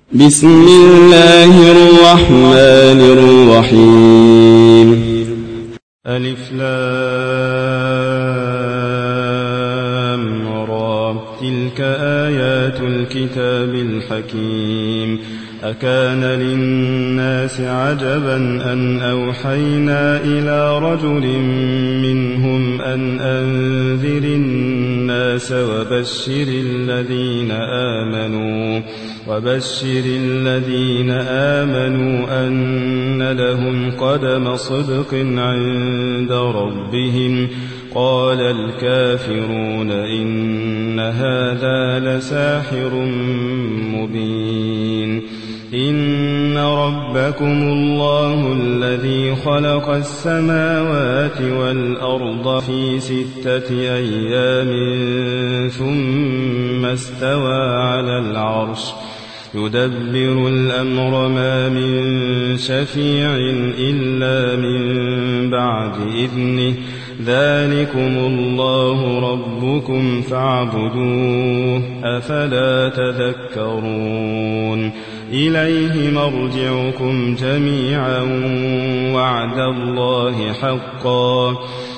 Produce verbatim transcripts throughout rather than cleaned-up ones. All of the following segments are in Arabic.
بسم الله الرحمن الرحيم. ألف لام را تلك آيات الكتاب الحكيم. أكان للناس عجبا أن أوحينا إلى رجل منهم أن أنذر الناس وبشر الذين آمنوا وبشر الذين آمنوا أن لهم قدم صدق عند ربهم. قال الكافرون إن هذا لساحر مبين. إن ربكم الله الذي خلق السماوات والأرض في ستة أيام ثم استوى على العرش يدبر الأمر ما من شفيع إلا من بعد إذنه. ذلكم الله ربكم فاعبدوه أفلا تذكرون. إليه مرجعكم جميعا وعد الله حقا.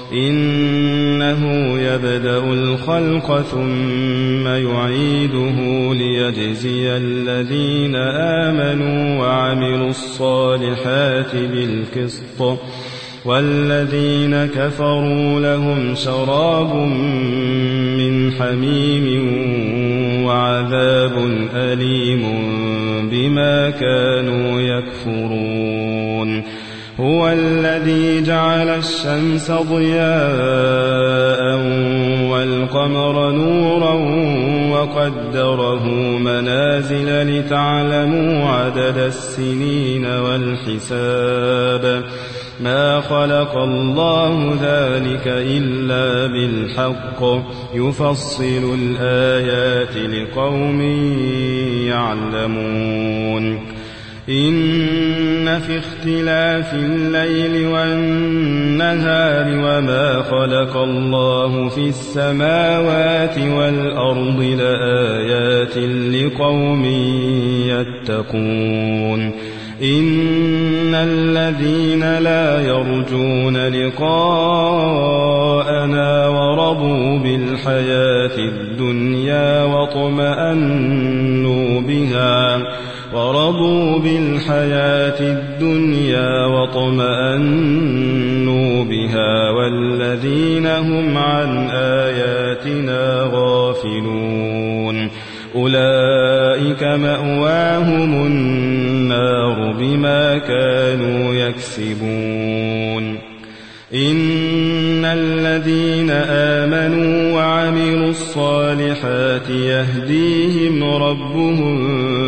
إنه يبدأ الخلق ثم يعيده ليجزي الذين آمنوا وعملوا الصالحات بالقسط والذين كفروا لهم شراب من حميم وعذاب أليم بما كانوا يكفرون. هو الذي جعل الشمس ضياء والقمر نورا وقدره منازل لتعلموا عدد السنين والحساب. ما خلق الله ذلك إلا بالحق يفصل الآيات لقوم يعلمون. إن في اختلاف الليل والنهار وما خلق الله في السماوات والأرض لآيات لقوم يتقون. إن الذين لا يرجون لقاءنا ورضوا بالحياة الدنيا واطمأنوا بها ورضوا بالحياة الدنيا واطمأنوا بها والذين هم عن آياتنا غافلون أولئك مأواهم النار بما كانوا يكسبون. إن الذين آمنوا وعملوا الصالحات يهديهم ربهم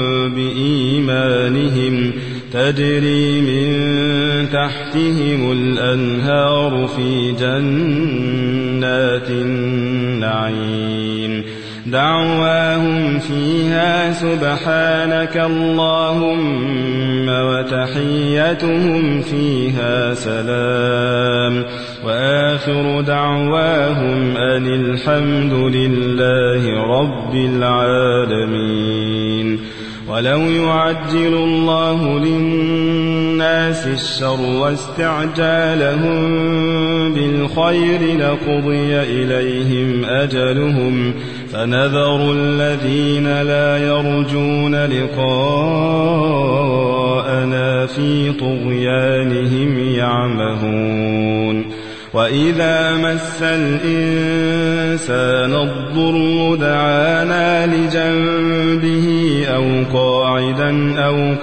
بإيمانهم تجري من تحتهم الأنهار في جنات النعيم. دعواهم فيها سبحانك اللهم وتحيتهم فيها سلام وآخر دعواهم أن الحمد لله رب العالمين. ولو يعجل الله للناس الشر واستعجالهم بالخير لقضي إليهم أجلهم فنذر الذين لا يرجون لقاءنا في طغيانهم يعمهون. وإذا مس الإنسان الضر دعانا لجنبه أو قاعدا أو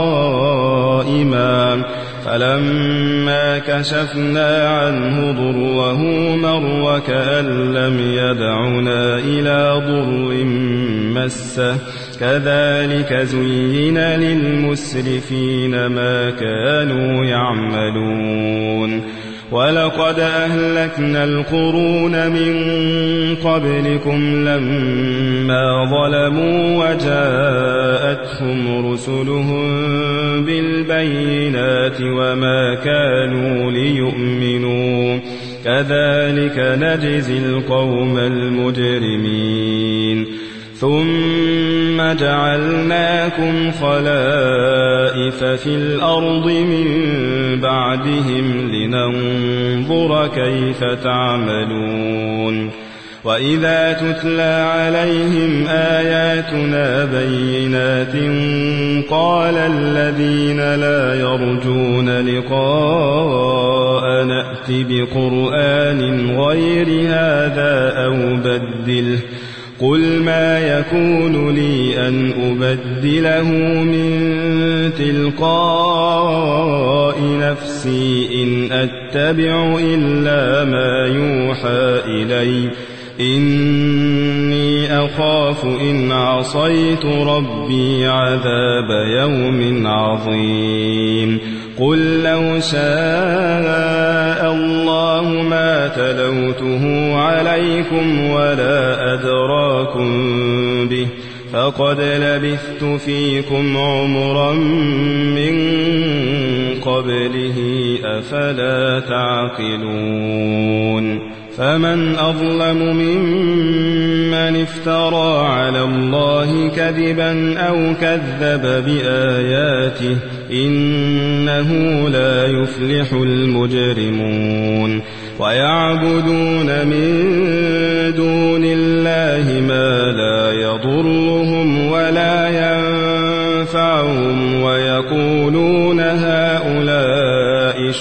قائما فلما كشفنا عنه ضره مر وكأن لم يدعنا إلى ضر مسه. كذلك زين للمسرفين ما كانوا يعملون. ولقد أهلكنا القرون من قبلكم لما ظلموا وجاءتهم رسلهم بالبينات وما كانوا ليؤمنوا. كذلك نجزي القوم المجرمين. ثم جعلناكم خلائف في الأرض من بعدهم لننظر كيف تعملون وإذا تتلى عليهم آياتنا بينات قال الذين لا يرجون لقاء نأت بقرآن غير هذا أو بدله قل ما يكون لي أن أبدله من تلقاء نفسي إن أتبع إلا ما يوحى إلي إني أخاف إن عصيت ربي عذاب يوم عظيم قل لو شاء الله ما تلوته عليكم ولا أدراكم به فقد لبثت فيكم عمرا من قبله أفلا تعقلون فمن أظلم ممن افترى على الله كذبا أو كذب بآياته إنه لا يفلح المجرمون ويعبدون من دون الله ما لا يضرهم ولا ينفعهم ويقولون هؤلاء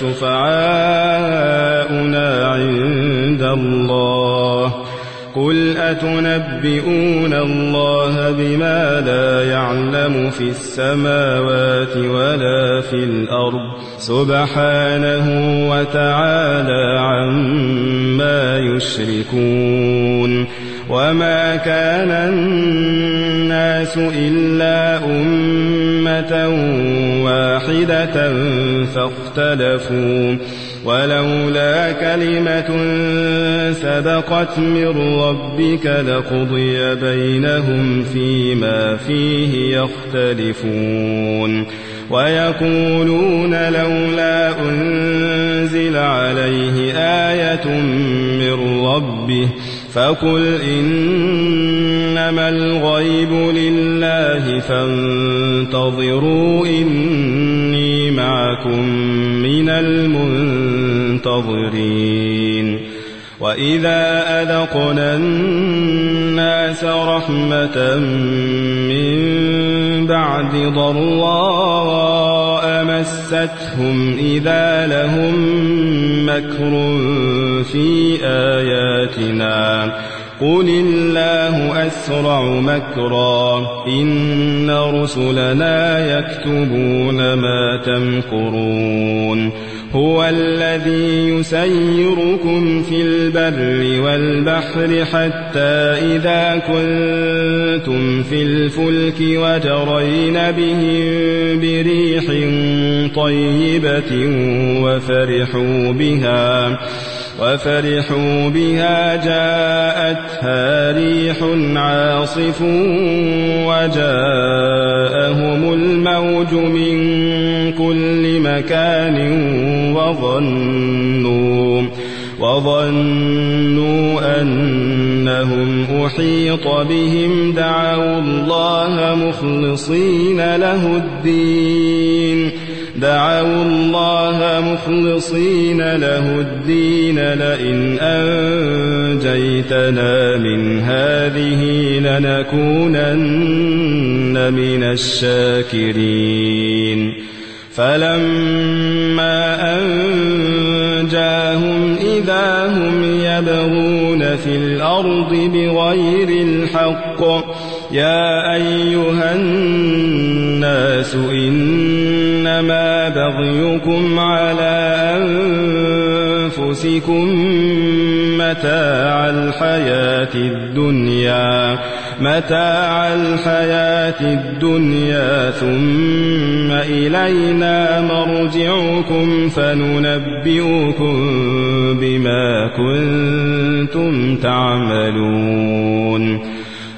شفعاؤنا عند الله قل أتنبئون الله بما لا يعلم في السماوات ولا في الأرض سبحانه وتعالى عما يشركون وما كان الناس إلا أمة واحدة فاختلفوا ولولا كلمة سبقت من ربك لقضي بينهم فيما فيه يختلفون ويقولون لولا أنزل عليه آية من ربه فقل إنما الغيب لله فانتظروا إني معكم من المنتظرين وإذا أذقنا الناس رحمة من بعد ضراء مستهم إذا لهم مكر في آياتنا قل الله أسرع مكرا إن رسلنا يكتبون ما تمكرون هو الذي يسيركم في البر والبحر حتى إذا كنتم في الفلك وجرين بهم بريح طيبة وفرحوا بها وفرحوا بها جاءتها ريح عاصف وجاءهم الموج من كل مكان وظنوا وظنوا أنهم أحيط بهم دعوا الله مخلصين له الدين دعوا الله مخلصين له الدين لئن أنجيتنا من هذه لنكونن من الشاكرين فلما أنجاهم إذا هم يبغون في الأرض بغير الحق يا أيها الناس إنما بغيكم على أنفسكم متاع الحياة الدنيا متاع الحياة الدنيا ثم إلينا مرجعكم فننبئكم بما كنتم تعملون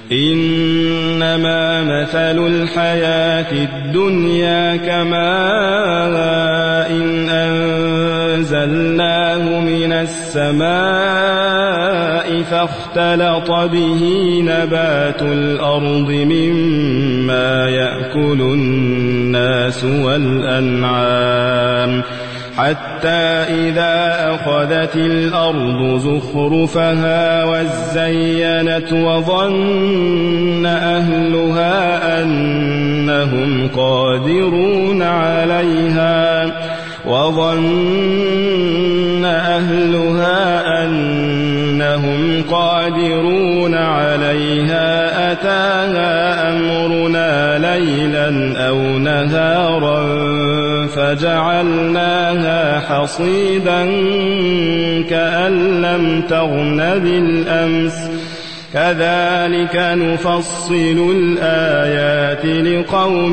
إنما مثل الحياة الدنيا كماء إن أنزلناه من السماء فاختلط به نبات الأرض مما يأكل الناس والأنعام حتى إذا أخذت الأرض زخرفها وزينت وظن أهلها أنهم قادرون عليها وظن أهلها أنهم قادرون عليها أتاها أمرنا ليلا أو نهارا فجعلناها حصيدا كأن لم تغن بالأمس كذلك نفصل الآيات لقوم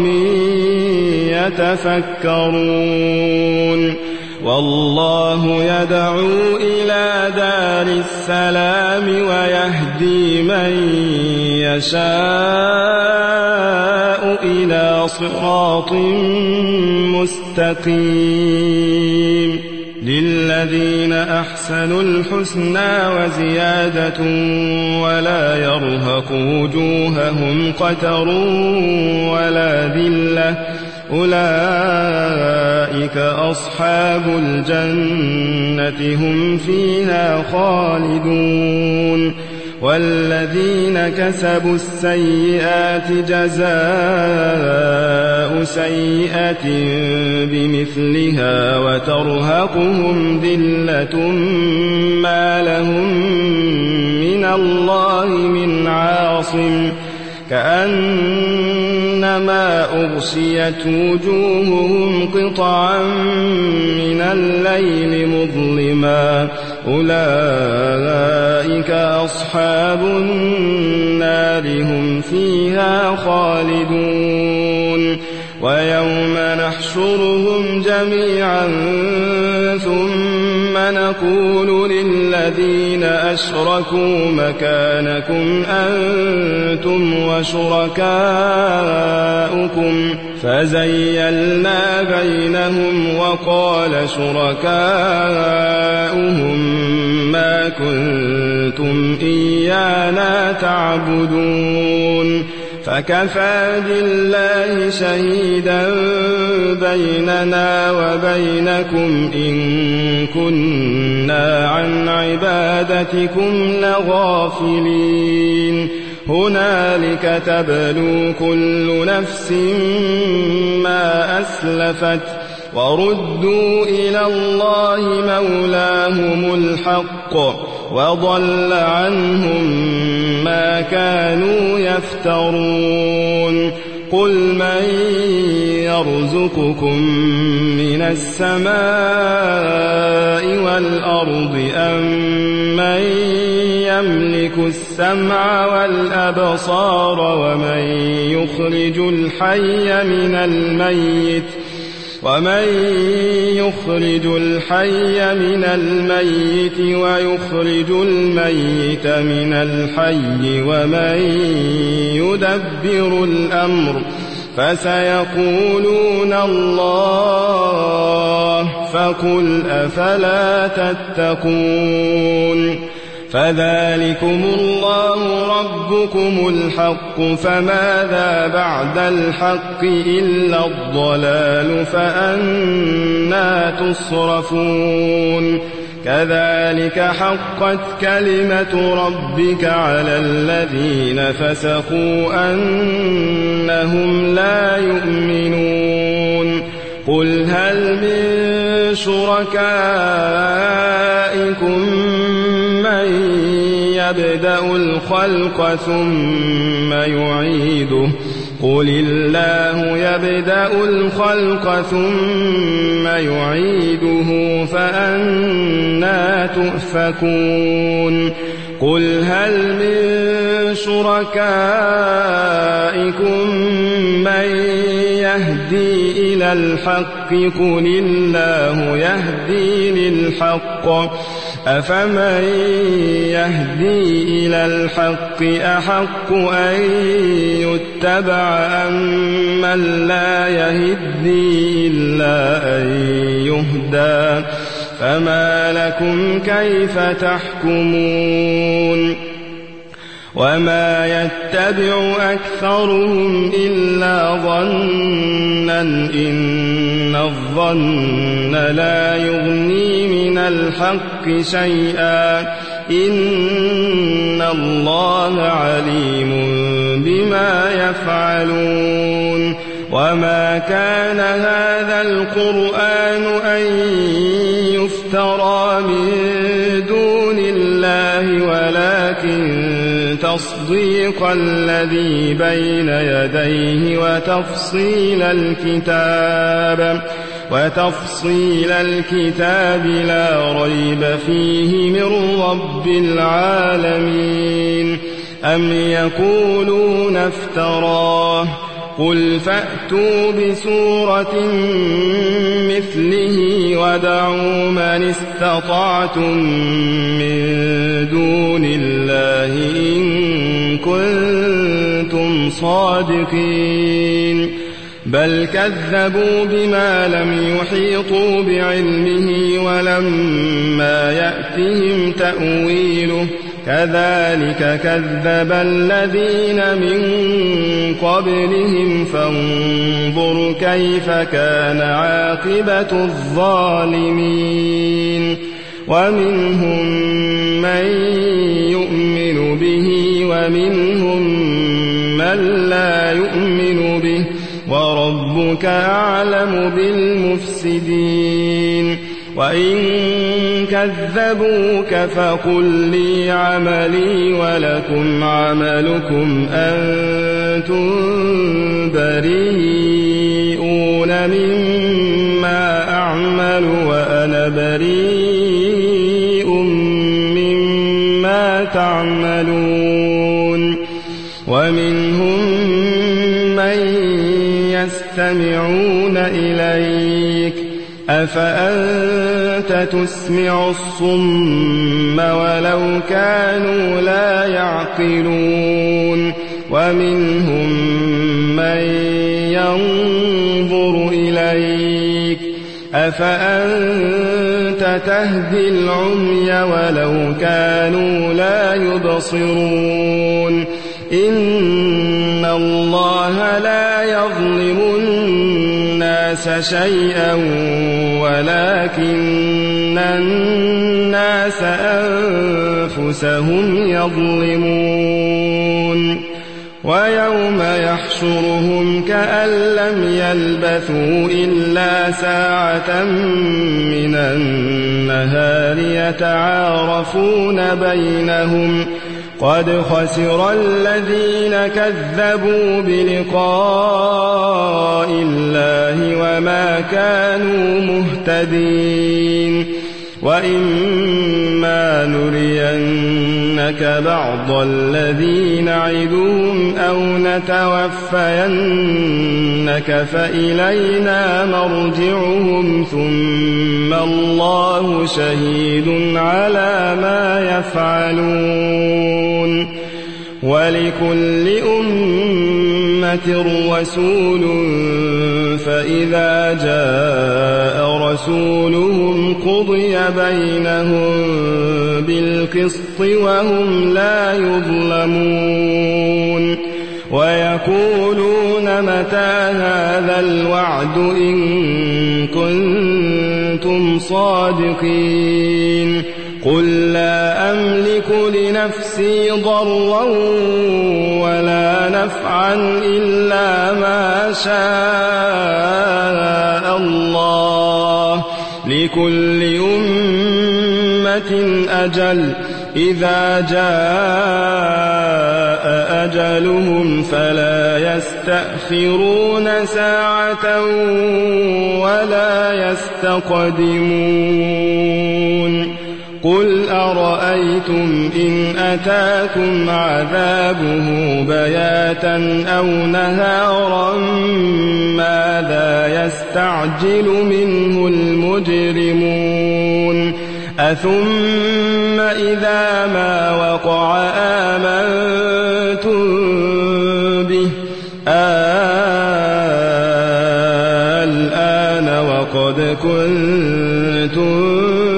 يتفكرون والله يدعو إلى دار السلام ويهدي من يشاء إلى صراط مستقيم للذين أحسنوا الحسنى وزيادة ولا يرهق وجوههم قتر ولا ذلة أولئك أصحاب الجنة هم فيها خالدون والذين كسبوا السيئات جزاء سيئة بمثلها وترهقهم ذلة ما لهم من الله من عاصم كأنما أغشيت وجوههم قطعا من الليل مظلما أولئك أصحاب النار هم فيها خالدون ويوم نحشرهم جميعا ثم نقول للذين أشركوا مكانكم أنتم وشركاؤكم فزيلنا بينهم وقال شركاؤهم ما كنتم إيانا تعبدون فكفى بالله شهيدا بيننا وبينكم إن كنا عن عبادتكم لغافلين هنالك تبلو كل نفس ما أسلفت وردوا إلى الله مولاهم الحق وضل عنهم ما كانوا يفترون قل من يرزقكم من السماء والأرض أم من يملك السمع والأبصار ومن يخرج الحي من الميت ومن يخرج الحي من الميت ويخرج الميت من الحي ومن يدبر الأمر فسيقولون الله فقل أفلا تتقون فذلكم الله ربكم الحق فماذا بعد الحق إلا الضلال فأنى تصرفون كذلك حقت كلمة ربك على الذين فسقوا أنهم لا يؤمنون قل هل من شركائكم من يبدأ الخلق ثم يعيده قل الله يبدأ الخلق ثم يعيده فأنى تؤفكون قل هل من شركائكم من يهدي إلى الحق قل الله يهدي للحق أفمن يهدي إلى الحق أحق أن يتبع أم من لا يهدي إلا أن يهدى فما لكم كيف تحكمون وما يتبع أكثرهم إلا ظنا إن الظن لا يغني من الحق شيئا إن الله عليم بما يفعلون وما كان هذا القرآن أن يفترى من دون الله ولكن تصديق الذي بين يديه وتفصيل الكتاب وتفصيل الكتاب لا ريب فيه من رب العالمين أم يقولون افتراه قل فأتوا بسورة مثله ودعوا من استطعتم من دون الله إن كنتم صادقين بل كذبوا بما لم يحيطوا بعلمه ولما يأتهم تأويله كذلك كذب الذين من قبلهم فانظر كيف كان عاقبة الظالمين ومنهم من يؤمن به ومنهم من لا يؤمن به وربك أعلم بالمفسدين وإن كذبوك فقل لي عملي ولكم عملكم أنتم بريئون مما أعمل وأنا بريء مما تعملون ومنهم من يستمعون إليك أفأنت تسمع الصم ولو كانوا لا يعقلون ومنهم من ينظر إليك أفأنت تهدي العمي ولو كانوا لا يبصرون إن الله لا يظلم الناس شيئا ولكن الناس أنفسهم يظلمون ويوم يحشرهم كأن لم يلبثوا إلا ساعة من النهار يتعارفون بينهم قد خسر الذين كذبوا بلقاء الله وما كانوا مهتدين وإما نرينك بعض الذي نعدهم أو نتوفينك فإلينا مرجعهم ثم الله شهيد على ما يفعلون ولكل أمة رسول فإذا جاء رسولهم قضي بينهم بالقسط وهم لا يظلمون ويقولون متى هذا الوعد إن كنتم صادقين قل لا أملك لنفسي ضرا ولا نفعا إلا ما شاء الله لكل أمة أجل إذا جاء أجلهم فلا يستأخرون ساعة ولا يستقدمون قل أرأيتم إن أتاكم عذابه بياتا أو نهارا ماذا يستعجل منه المجرمون أثم إذا ما وقع آمنتم به الآن وقد كنتم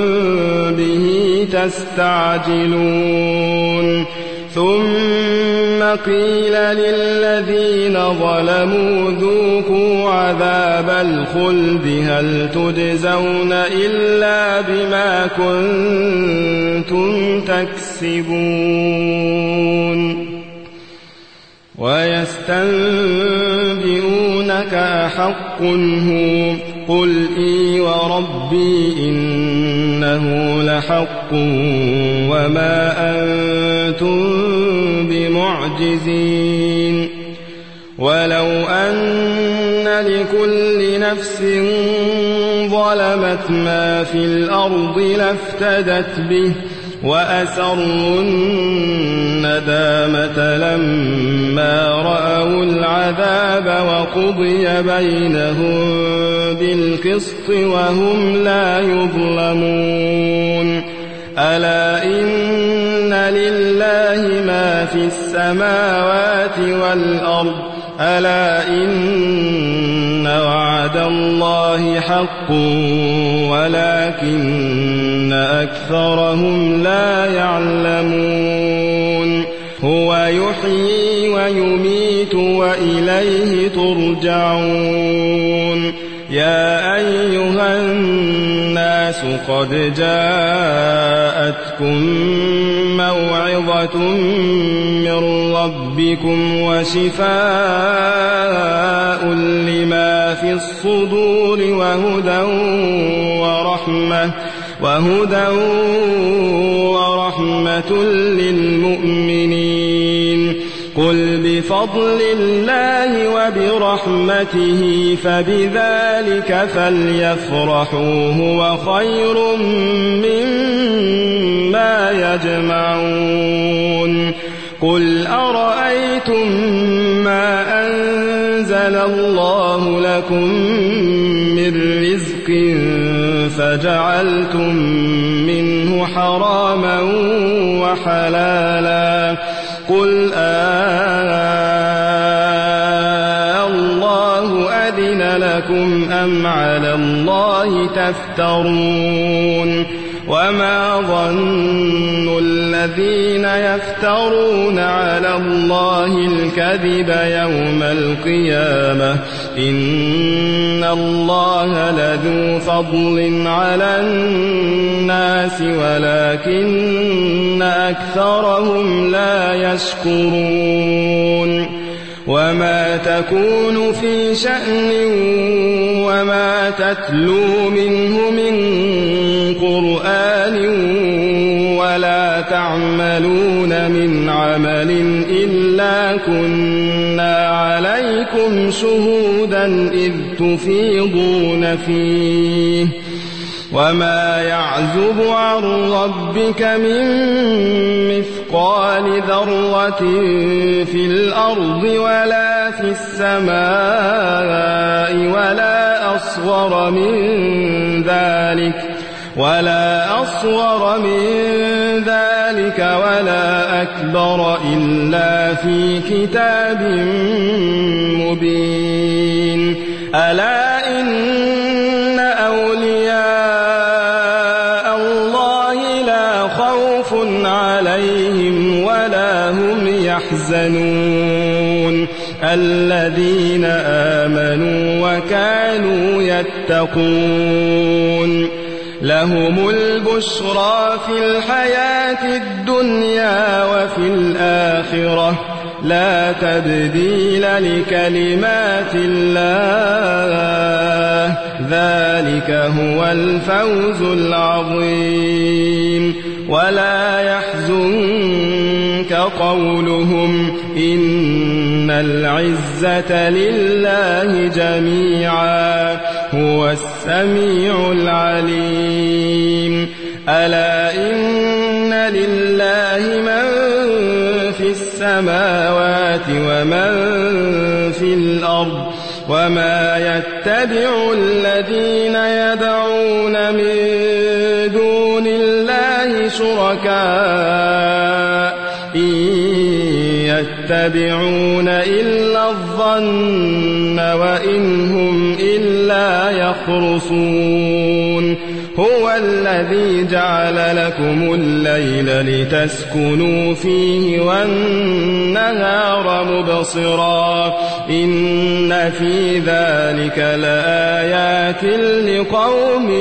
تستعجلون ثم قيل للذين ظلموا ذوقوا عذاب الخلد هل تجزون إلا بما كنتم تكسبون ويستنبئونك أحق هو قل إي وربي إنه لحق وما أنتم بمعجزين ولو أن لكل نفس ظلمت ما في الأرض لافتدت به وأسروا الندامة لما رأوا العذاب وقضي بينهم بالقسط وهم لا يظلمون ألا إن لله ما في السماوات والأرض ألا إن وعد الله حق ولكن أكثرهم لا يعلمون هو يحيي ويميت وإليه ترجعون يا أيها الناس قد جاءتكم موعظة من ربكم وشفاء لما في الصدور وهدى ورحمة وهدى ورحمة للمؤمنين قل بفضل الله وبرحمته فبذلك فليفرحوا هو خير مما يجمعون قل أرأيتم ما أنزل الله لكم من رزق فجعلتم منه حراما وحلالا قل آه الله أذن لكم أم على الله تفترون وما ظن الذين يفترون على الله الكذب يوم القيامة إن الله لذو فضل على الناس ولكن أكثرهم لا يشكرون وما تكون في شأن وما تتلو منه من قرآن ولا تعملون من عمل إلا كنا عليكم شهودا إذ تفيضون فيه وما يعزب عن ربك من مثقال ذرة في الأرض ولا في السماء ولا أصغر من ذلك ولا أصغر من ذلك ولا أكبر إلا في كتاب مبين ألا إن أولياء الله لا خوف عليهم ولا هم يحزنون الذين آمنوا وكانوا يتقون لهم البشرى في الحياة الدنيا وفي الآخرة لا تبديل لكلمات الله ذلك هو الفوز العظيم ولا يحزنك قولهم إن العزة لله جميعا هو السميع العليم ألا إن لله من في السماوات ومن في الأرض وما يتبع الذين يدعون من دون الله شركاء إن يتبعون إلا الظن وإن هم إلا يخرصون هو الذي جعل لكم الليل لتسكنوا فيه والنهار مبصرا إن في ذلك لآيات لقوم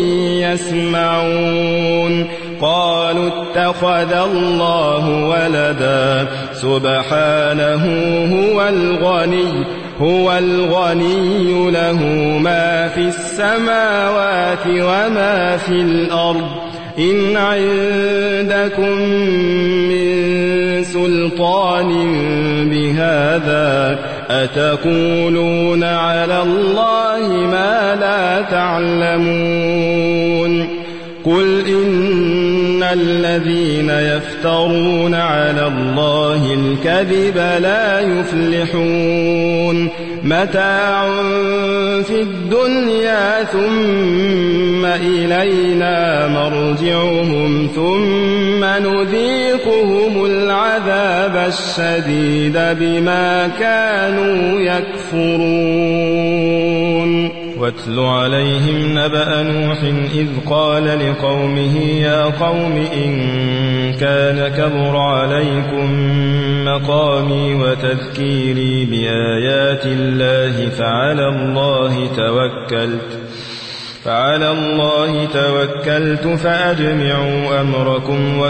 يسمعون قالوا اتخذ الله ولدا سبحانه هو الغني هو الغني له ما في السماوات وما في الأرض إن عندكم من سلطان بهذا أتقولون على الله ما لا تعلمون قل إن الذين يفترون على الله الكذب لا يفلحون متاع في الدنيا ثم إلينا مرجعهم ثم نذيقهم العذاب الشديد بما كانوا يكفرون واتل عليهم نبأ نوح إذ قال لقومه يا قوم إن كان كبر عليكم مقامي وتذكيري بآيات الله فعلى الله توكلت فعلى الله توكلت فأجمعوا أمركم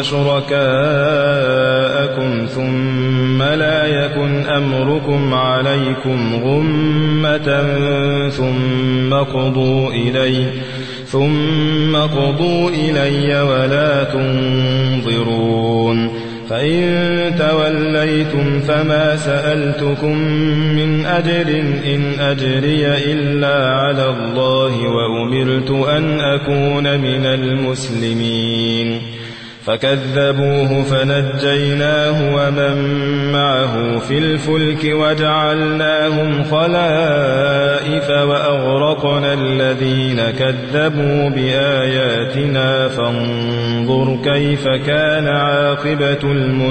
وشركاءكم ثم لا يكن أمركم عليكم غمة ثم قضوا إلي ثم قضوا إلي ولا تنظرون فإن توليتم فما سألتكم من أجر إن أجري إلا على الله وأمرت أن أكون من المسلمين فكذبوه فنجيناه ومن معه في الفلك وجعلناهم خلائف وأغرقنا الذين كذبوا بآياتنا فانظر كيف كان عاقبة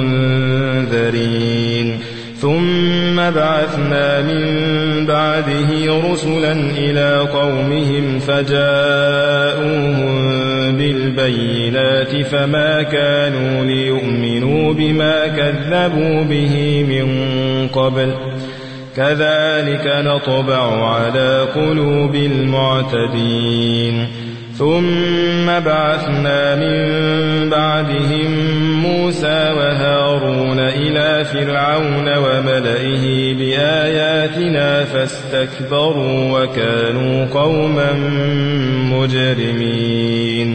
المنذرين ثم بعثنا من بعده رسلا إلى قومهم فجاءوهم بالبينات فما كانوا ليؤمنوا بما كذبوا به من قبل كذلك نطبع على قلوب المعتدين ثم بعثنا من بعدهم موسى وهارون إلى فرعون وملئه بآياتنا فاستكبروا وكانوا قوما مجرمين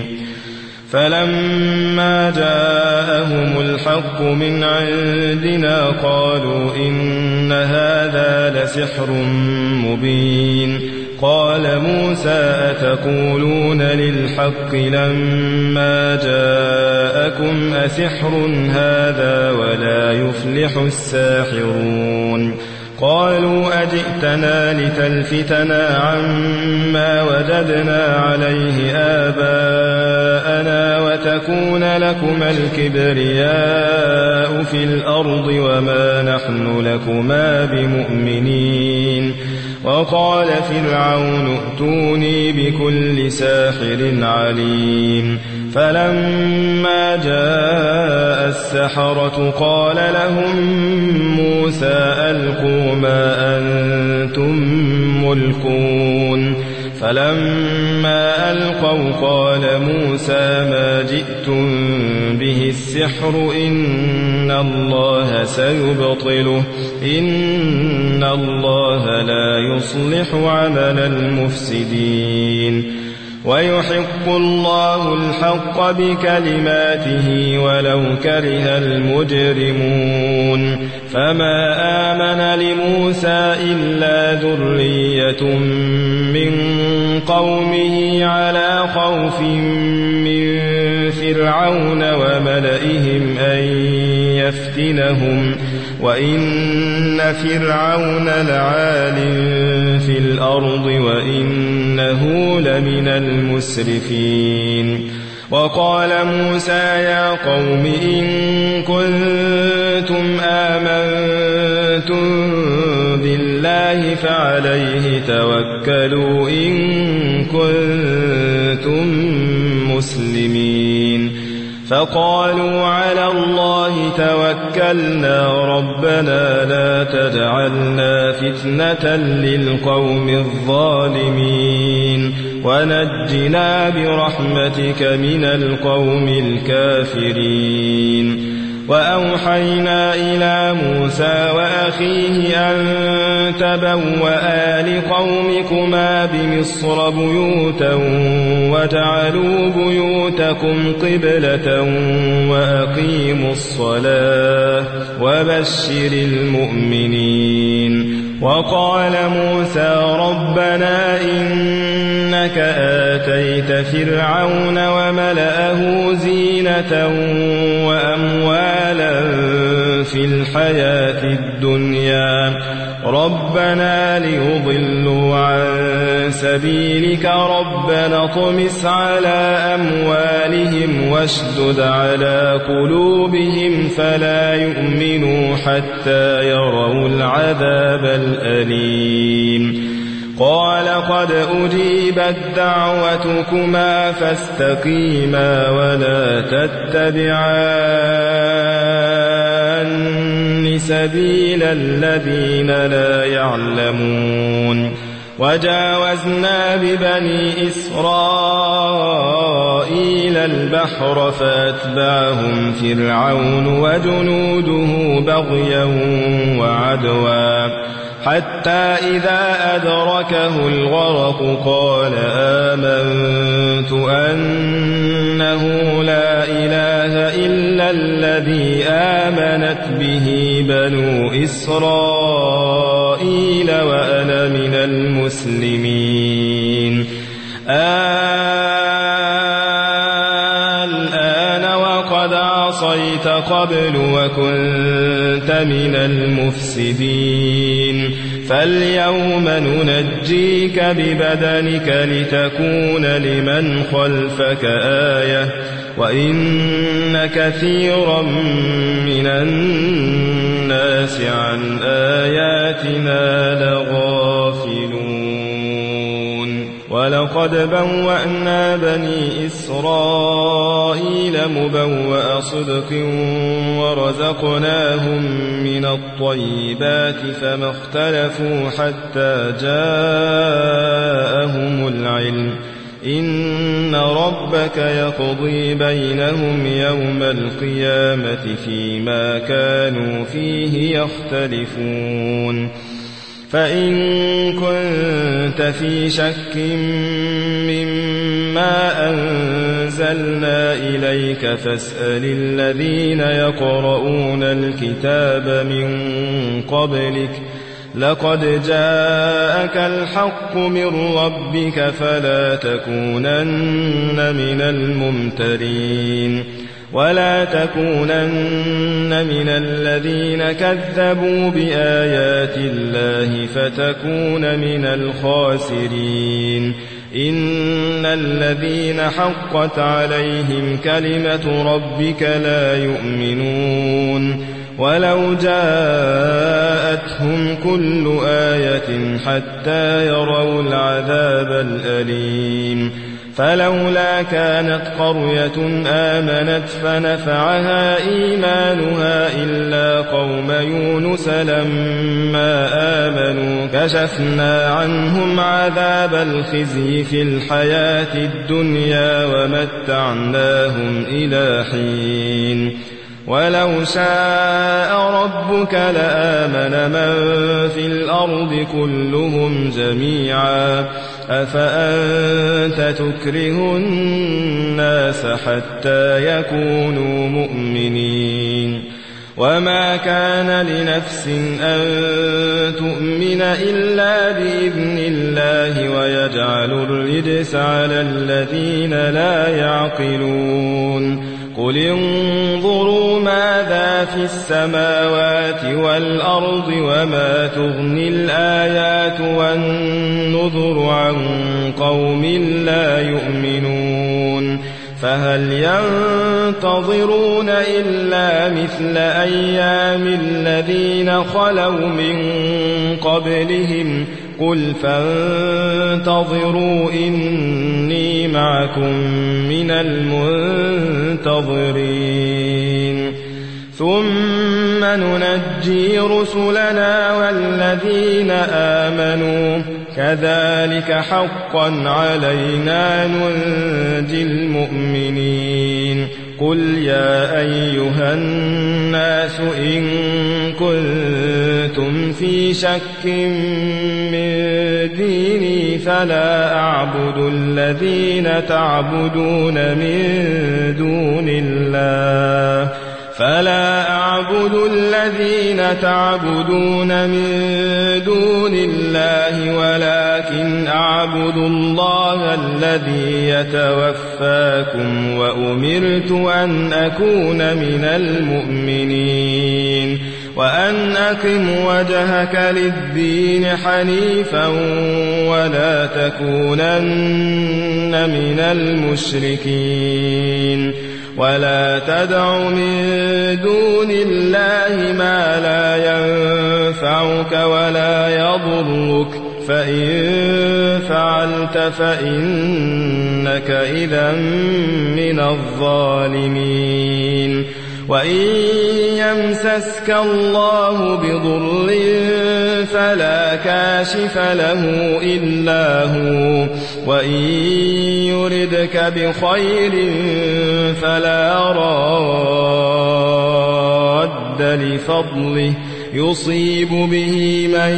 فلما جاءهم الحق من عندنا قالوا إن هذا لسحر مبين قال موسى أتقولون للحق لما جاءكم أسحر هذا ولا يفلح الساحرون قالوا أجئتنا لتلفتنا عما وجدنا عليه آباءنا وتكون لكما الكبرياء في الأرض وما نحن لكما بمؤمنين وقال فرعون ائتوني بكل ساحر عليم فلما جاء السحرة قال لهم موسى ألقوا ما أنتم ملقون فلما ألقوا قال موسى ما جئتم به السحر إن الله سيبطله إن الله لا يصلح عمل المفسدين ويحق الله الحق بكلماته ولو كره المجرمون فما آمن لموسى إلا ذرية من قومه على خوف من فرعون وملئهم أن يفتنهم وإن فرعون لعال في الأرض وإنه لمن المسرفين وقال موسى يا قوم إن كنتم آمنتم بالله الله فعليه توكلوا إن كنتم مسلمين فقالوا على الله توكلنا ربنا لا تجعلنا فتنة للقوم الظالمين ونجنا برحمتك من القوم الكافرين وأوحينا إلى موسى وأخيه أن تبوأ لقومكما بمصر بيوتا وجعلوا بيوتكم قبلة وأقيموا الصلاة وبشر المؤمنين وقال موسى ربنا إنك آتيت فرعون وملأه زينة وأموالا في الحياة الدنيا ربنا ليضلوا عن سبيلك ربنا اطمس على أموالهم واشدد على قلوبهم فلا يؤمنوا حتى يروا العذاب الأليم قال قد أجيبت دعوتكما فاستقيما ولا تتبعان سبيل الذين لا يعلمون وجاوزنا ببني إسرائيل البحر فأتبعهم فرعون وجنوده بغيا وعدوا حتى إذا أدركه الغرق قال آمنت أنه لا إله إلا الذي آمنت به بنو إسرائيل وأنا من المسلمين الآن وقد عصيت قبل وكنت من المفسدين فاليوم ننجيك ببدنك لتكون لمن خلفك آية وإن كثيرا من الناس عن آياتنا لغافلون ولقد بوأنا بني إسرائيل مبوأ صدق ورزقناهم من الطيبات فما اختلفوا حتى جاءهم العلم إن ربك يقضي بينهم يوم القيامة فيما كانوا فيه يختلفون فإن كنت في شك مما أنزلنا إليك فاسأل الذين يقرؤون الكتاب من قبلك لقد جاءك الحق من ربك فلا تكونن من الممترين ولا تكونن من الذين كذبوا بآيات الله فتكون من الخاسرين إن الذين حقت عليهم كلمة ربك لا يؤمنون ولو جاءتهم كل آية حتى يروا العذاب الأليم فلولا كانت قرية آمنت فنفعها إيمانها إلا قوم يونس لما آمنوا كشفنا عنهم عذاب الخزي في الحياة الدنيا ومتعناهم إلى حين ولو شاء ربك لآمن من في الأرض كلهم جميعا أفأنت تكره الناس حتى يكونوا مؤمنين وما كان لنفس أن تؤمن إلا بإذن الله ويجعل الرجس على الذين لا يعقلون قل انظروا ماذا في السماوات والأرض وما تغني الآيات والنذر عن قوم لا يؤمنون فهل ينتظرون إلا مثل أيام الذين خلوا من قبلهم قل فانتظروا إني معكم من المنتظرين ثم ننجي رسلنا والذين آمنوا كذلك حقا علينا ننجي المؤمنين قل يا أيها الناس إن كنتم في شك من ديني فلا أعبد الذين تعبدون من دون الله فلا أعبد الذين تعبدون من دون الله ولكن أعبد الله الذي يتوفاكم وأمرت أن أكون من المؤمنين وأن أقم وجهك للدين حنيفا ولا تكونن من المشركين ولا تدع من دون الله ما لا ينفعك ولا يضرك فإن فعلت فإنك إذا من الظالمين وإن يمسسك الله بضر فلا كاشف له إلا هو وإن يردك بخير فلا راد لفضله يصيب به من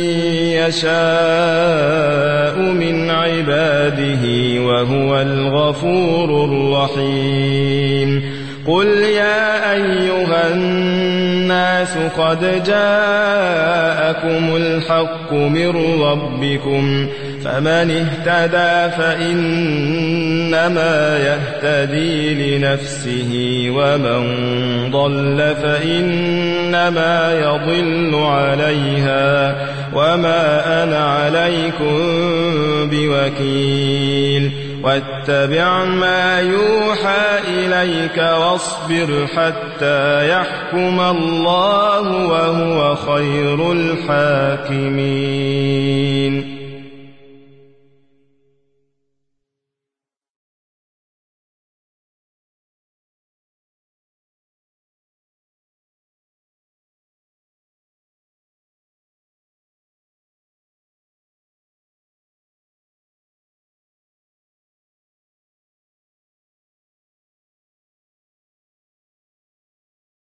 يشاء من عباده وهو الغفور الرحيم قل يا أيها الناس قد جاءكم الحق من ربكم فمن اهتدى فإنما يهتدي لنفسه ومن ضل فإنما يضل عليها وما أنا عليكم بوكيل واتبع ما يوحى إليك واصبر حتى يحكم الله وهو خير الحاكمين.